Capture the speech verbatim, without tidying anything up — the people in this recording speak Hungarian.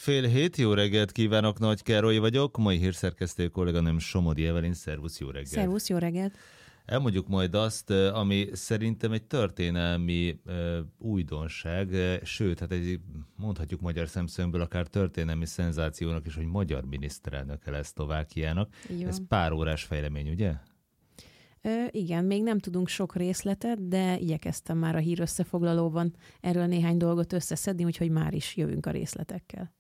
fél hét, jó reggelt kívánok, Nagy Károly vagyok, mai hírszerkesztő kolléganőm Somodi Evelyn, szervusz, jó reggelt. Szervusz, jó reggelt. Elmondjuk majd azt, ami szerintem egy történelmi uh, újdonság, sőt, hát egy, mondhatjuk magyar szemszögből akár történelmi szenzációnak is, hogy magyar miniszterelnöke lesz Szlovákiának. Ez pár órás fejlemény, ugye? Ö, igen, még nem tudunk sok részletet, de igyekeztem már a hír összefoglalóban erről néhány dolgot összeszedni, úgyhogy már is jövünk a részletekkel.